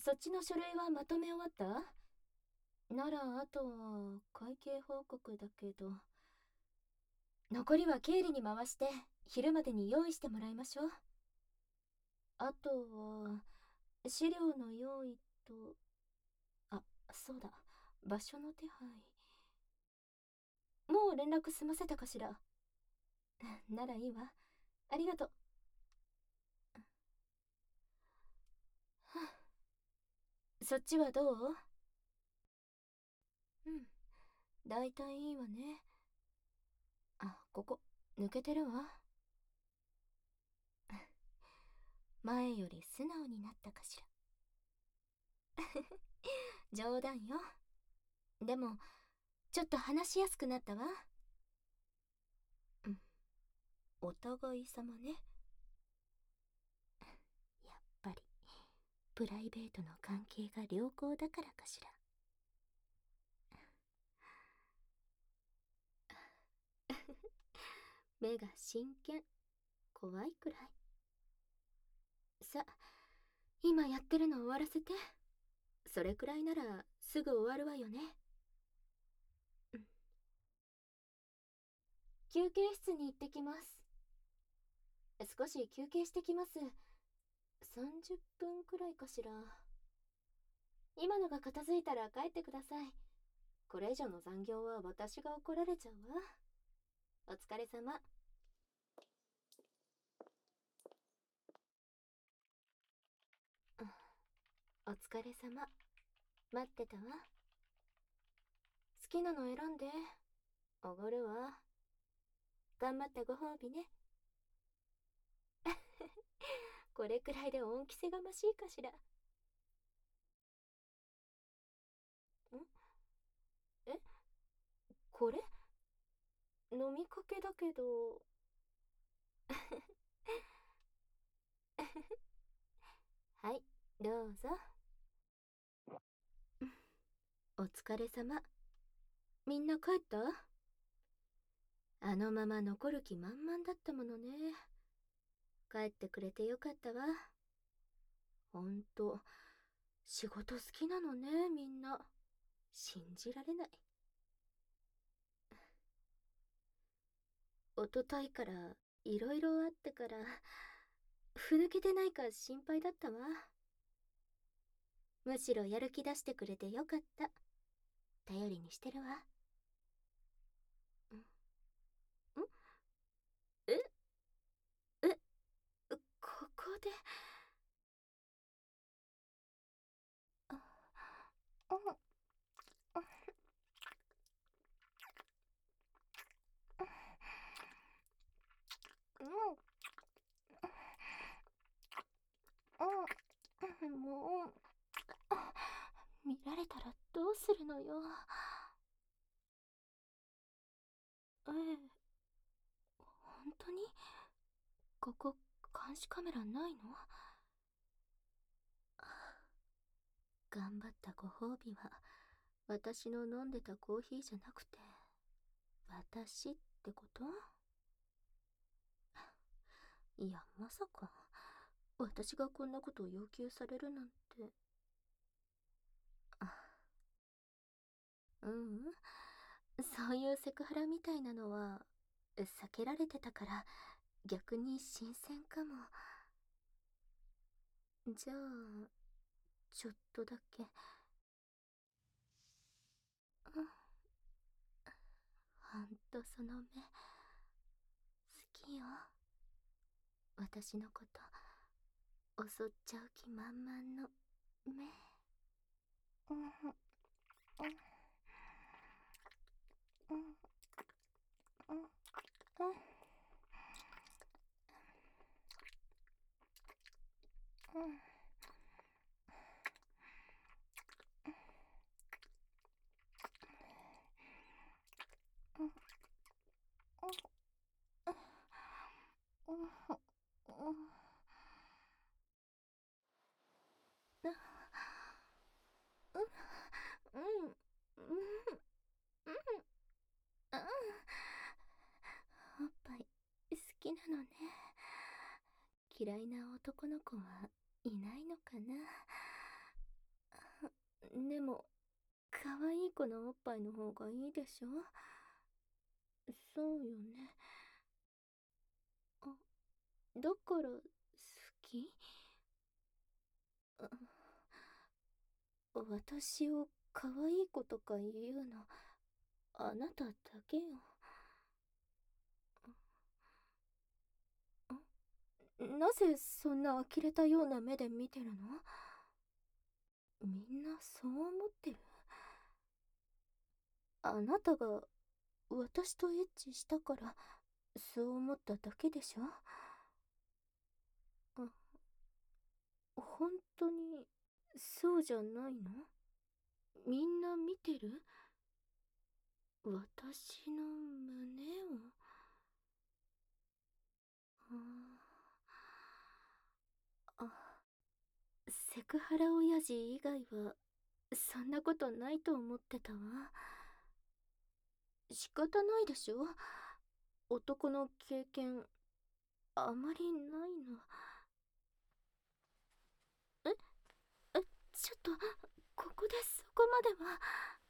そっちの書類はまとめ終わった？ならあとは会計報告だけど、残りは経理に回して昼までに用意してもらいましょう。あとは資料の用意と、あ、そうだ、場所の手配。もう連絡済ませたかしら？ならいいわ。ありがとう。そっちはどう？うん、だいたいいいわね。あ、ここ抜けてるわ。前より素直になったかしら？冗談よ。でもちょっと話しやすくなったわ。うん、お互い様ね。やっぱりプライベートの関係が良好だからかしら？目が真剣、怖いくらい。さ、今やってるの終わらせて。それくらいならすぐ終わるわよね。うん、休憩室に行ってきます。少し休憩してきます。30分くらいかしら？今のが片付いたら帰ってください。これ以上の残業は私が怒られちゃうわ。お疲れ様。お疲れ様。待ってたわ。好きなの選んで。おごるわ。頑張ったご褒美ね。これくらいで恩着せがましいかしら？ん？え、これ飲みかけだけど。はい、どうぞ。お疲れ様。みんな帰った？あのまま残る気満々だったものね。帰ってくれてよかったわ。ほんと、仕事好きなのね、みんな。信じられない。おとといからいろいろあってから、ふぬけてないか心配だったわ。むしろやる気出してくれてよかった。頼りにしてるわ。ん？ええ、ここで。あ、もう、見られたらどうするのよ。ええ、本当に？ここ監視カメラないの？頑張ったご褒美は私の飲んでたコーヒーじゃなくて私ってこと？いや、まさか私がこんなことを要求されるなんて。あ、ううん、そういうセクハラみたいなのは避けられてたから逆に新鮮かも。じゃあちょっとだけ。うん、ほんとその目好きよ。私のこと襲っちゃう気満々の目。うん、うん、うん、うん、うん、うん、うん、うん、うん、うん、うん、おっぱい好きなのね。嫌いな男の子はいないのかな？ でも、可愛い子のおっぱいの方がいいでしょ？そうよね。あ、だから好き？私を可愛い子とか言うの、あなただけよ。なぜそんな呆れたような目で見てるの？みんなそう思ってる？あなたが私とエッチしたからそう思っただけでしょ？あ、本当にそうじゃないの？みんな見てる？私の胸を。あ、セクハラ親父以外はそんなことないと思ってたわ。仕方ないでしょ？男の経験あまりないの。え、ちょっと、ここでそこまでは。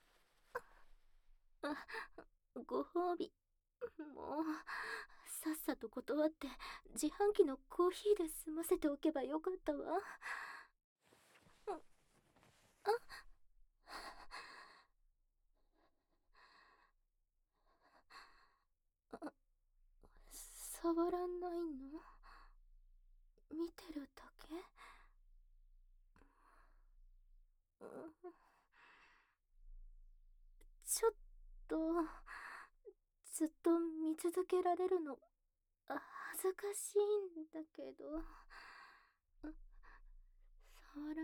ご褒美。もう、さっさと断って自販機のコーヒーで済ませておけばよかったわ。触らないの？見てるだけ？ちょっと、ずっと見続けられるの、恥ずかしいんだけど。触らない？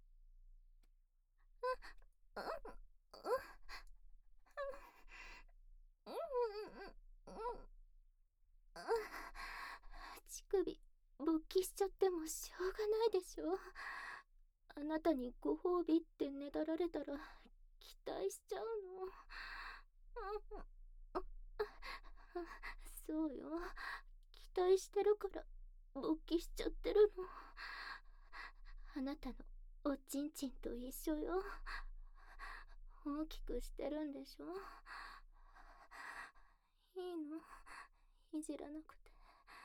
乳首、勃起しちゃってもしょうがないでしょ。あなたにご褒美ってねだられたら期待しちゃうの。そうよ。期待してるから勃起しちゃってるの。あなたのおちんちんと一緒よ。大きくしてるんでしょ？いいの？いじらなくて。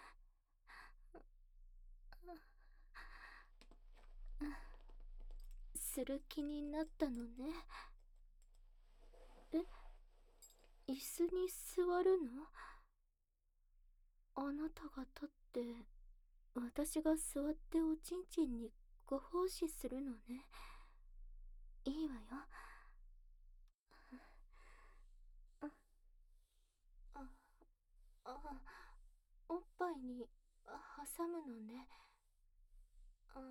する気になったのね。え、椅子に座るの？あなたが立って私が座っておちんちんにご奉仕するのね。いいわよ。あ、あ、おっぱいに挟むのね。あ、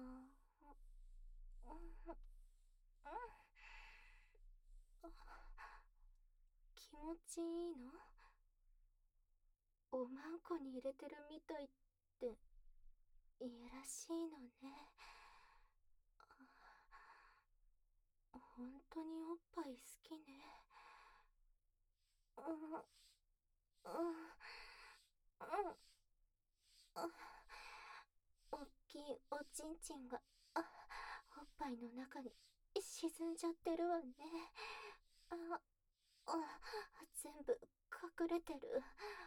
気持ちいいの？おまんこに入れてるみたいっていやらしいのね。本当におっぱい好きね。うん、うん、うん。おっきいおちんちんがおっぱいの中に沈んじゃってるわね。あ、あ、全部隠れてる。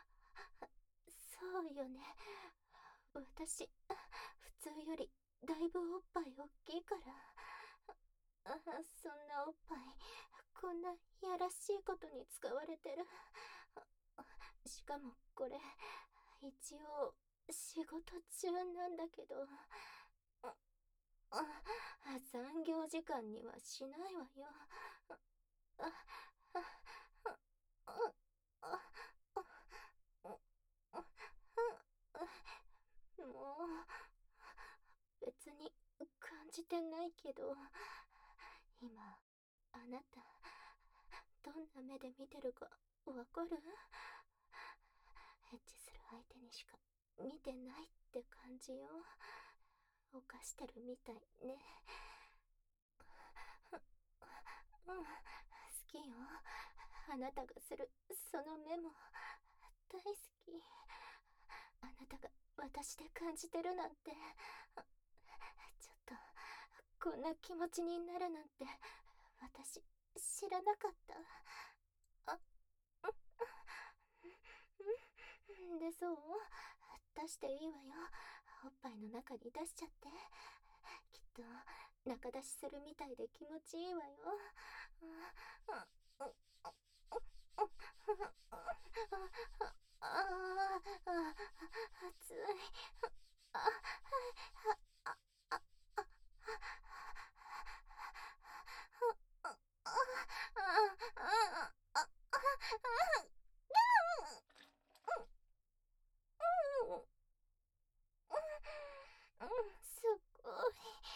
そうよね。私、普通よりだいぶおっぱい大きいから。そんなおっぱい、こんないやらしいことに使われてる。しかもこれ、一応、仕事中なんだけど。残業時間にはしないわよ。もう、別に感じてないけど、今、あなた、どんな目で見てるかわかる？エッチする相手にしか見てないって感じよ。犯してるみたいね。うん、好きよ。あなたがするその目も大好き。あなたが私で感じてるなんて、ちょっとこんな気持ちになるなんて私知らなかった。あ、で、そう出していいわよ。おっぱいの中に出しちゃって。きっと中出しするみたいで気持ちいいわよ。熱い。すごい。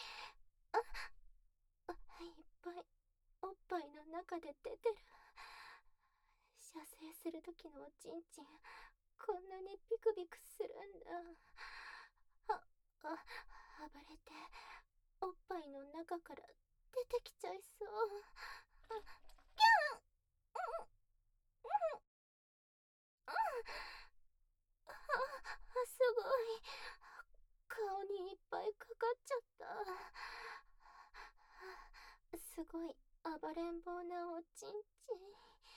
いっぱいおっぱいの中で出てる。射精する時のおちんちん、こんなにビクビクするんだ。暴れておっぱいの中から出てきちゃいそう。すごい。顔にいっぱいかかっちゃった。すごい暴れん坊なおちんちん。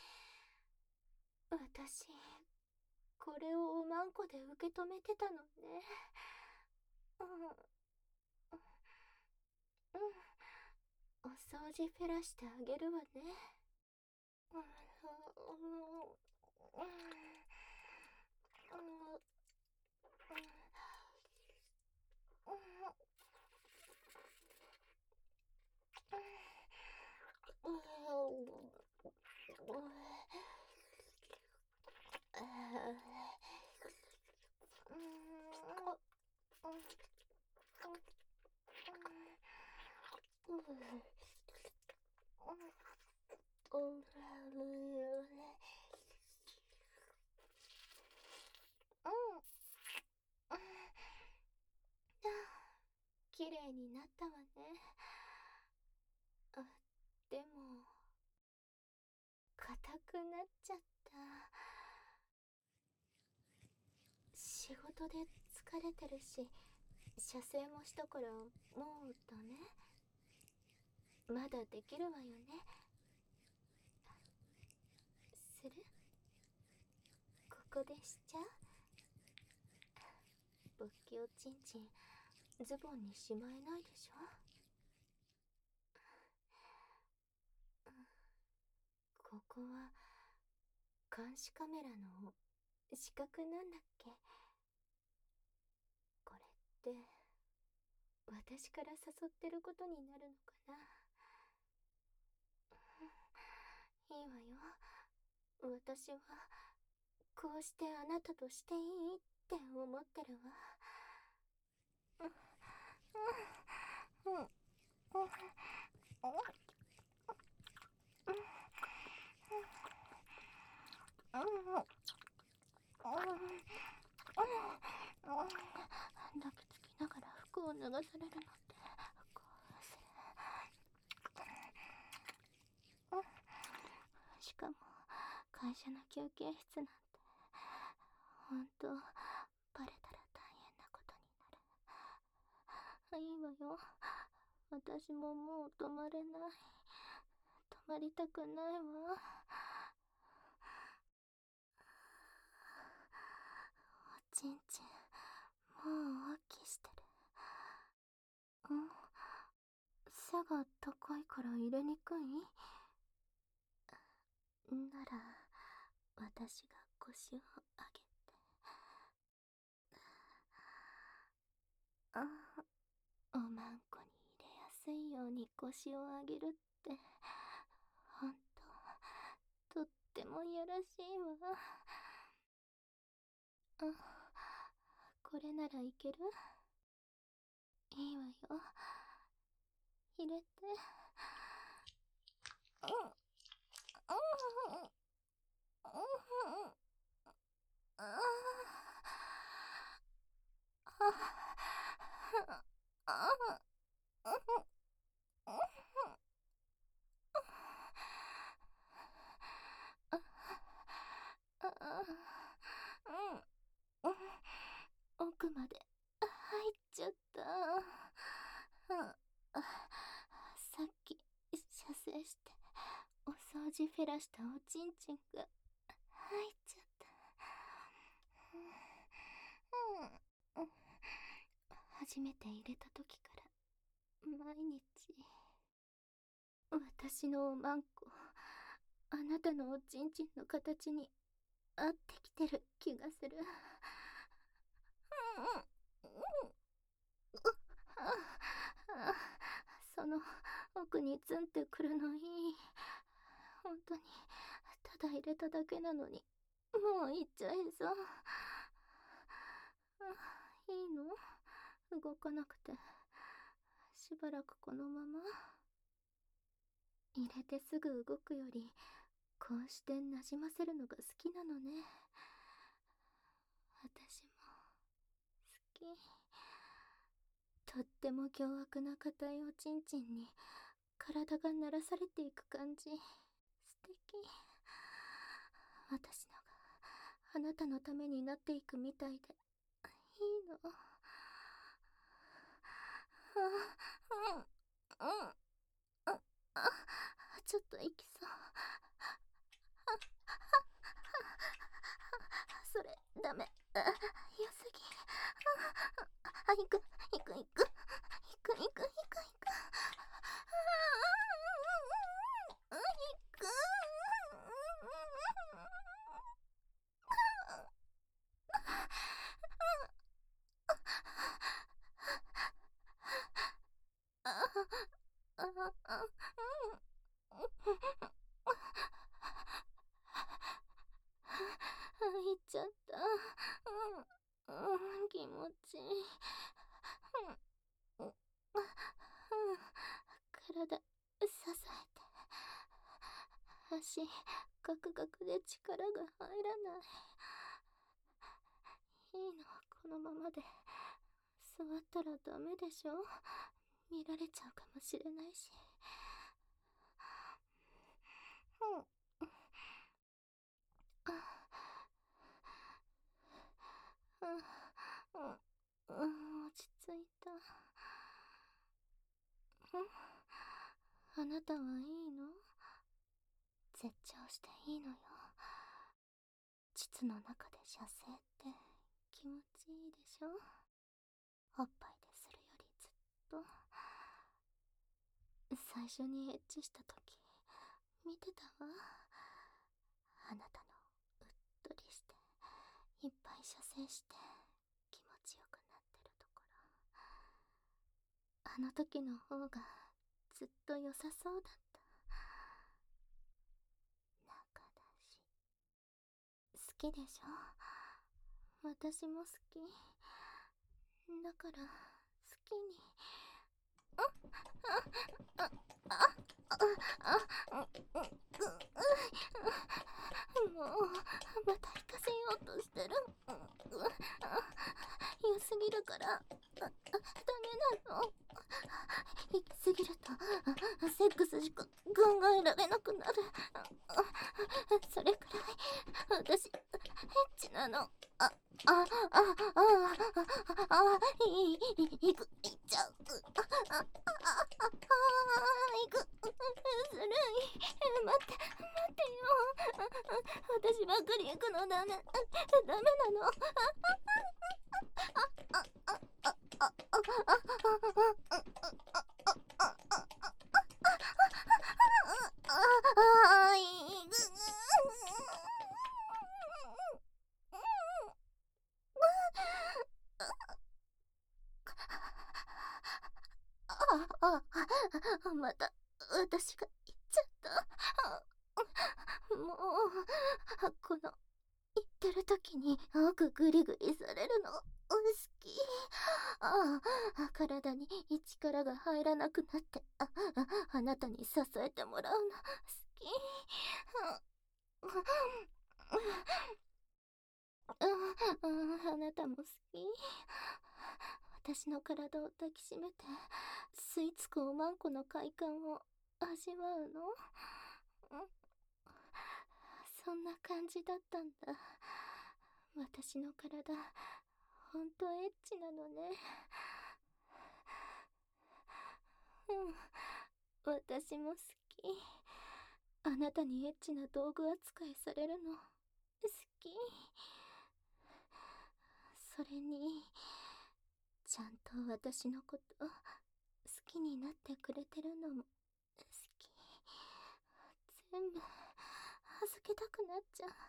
私これをおまんこで受け止めてたのね。お掃除フェラしてあげるわね。綺麗になったわね。でも硬くなっちゃった。仕事で疲れてるし、射精もしたからもうだね。まだできるわよね。する？ここでしちゃう？勃起おちんちんズボンにしまえないでしょ。ここは監視カメラの死角なんだっけ。これって私から誘ってることになるのかな。いいわよ。私はこうしてあなたとしていいって思ってるわ。抱きつきながら服を脱がされるのってしかも会社の休憩室なんてほんとバレたら大変なことになる。いいわよ。私ももう止まれない。止まりたくないわ。おちんちんもう大きしてる。背が高いから入れにくい？なら私が腰を上げて。おまんこに入れやすいように腰を上げるってほんとってもやらしいわ。これならいける？いいわよ。入れて。奥まで入っちゃった。 フェラしたおちんちんが入っちゃった。初めて入れた時から毎日、私のおまんこ、あなたのおちんちんの形に合ってきてる気がする。その奥にツンってくるのいい。本当にただ入れただけなのにもう行っちゃいそう。いいの？動かなくて。しばらくこのまま。入れてすぐ動くよりこうしてなじませるのが好きなのね。私も好き。とっても凶悪な硬いおちんちんに体が慣らされていく感じ、素敵。私のがあなたのためになっていくみたいでいいの。ちょっと行きそう。それダメ。良すぎ。行く。入っちゃった。気持ちいい。体支えて。足ガクガクで力が入らない。いいの、このままで。座ったらダメでしょ。見られちゃうかもしれないし。落ち着いた。あなたはいいの？絶頂していいのよ。膣の中で射精って気持ちいいでしょ。おっぱいでするよりずっと。最初にエッチした時見てたわ。あなたのうっとりしていっぱい射精して気持ちよくなってるところ。あの時の方がずっと良さそうだった。中だし。好きでしょ。私も好き。だから好きに。もうまた行かせようとしてる。良すぎるからダメなの。行きすぎるとセックスしか考えられなくなる。それくらい私エッチなの。行っちゃう。行く。ずるい。待ってよ。私ばっかり行くのダメなの。また私が言っちゃった。もうこの言ってる時に奥グリグリされるの好き。体に力が入らなくなってあなたに支えてもらうの好き。あなたも好き。私の体を抱きしめて吸い付くおまんこの快感を味わうの。そんな感じだったんだ。私の体ほんとエッチなのね。私も好き。 あなたにエッチな道具扱いされるの好き。それにちゃんと私のこと好きになってくれてるのも好き。全部預けたくなっちゃう。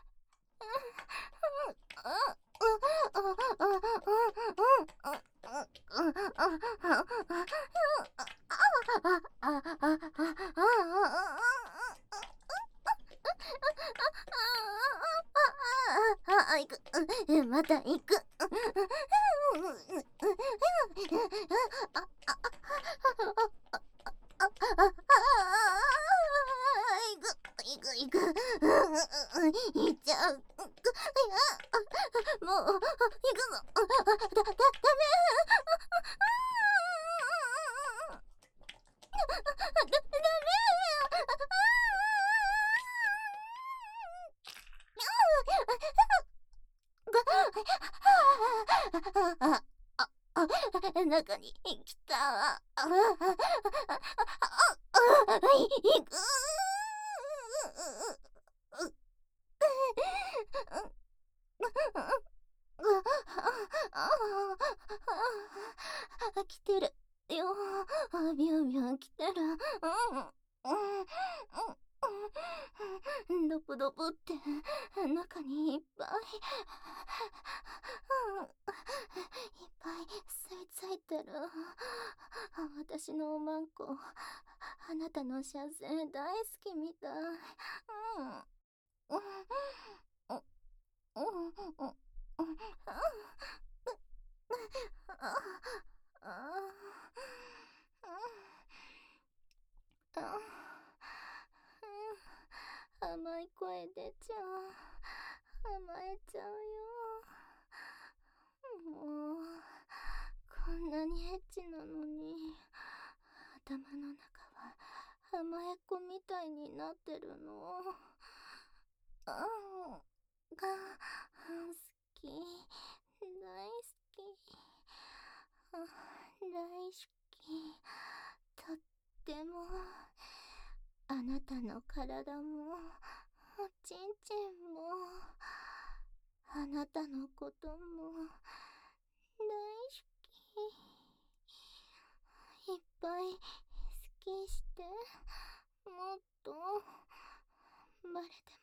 行く。また行く。行く。行っちゃう。もう、行くぞ。ダメ。中に来た。行く。来てるよ。ビュンビュン来てる。ドブドブって中にいっぱい吸い付いてる。私のおまんこあなたの射精大好きみたい。甘い声出ちゃう。甘えちゃうよ。もうこんなにエッチなのに頭の中は甘えっ子みたいになってるの。が好き、大好き、大好き。とってもあなたの体もおちんちんもあなたのことも大好き。いっぱい好きして、もっとバレて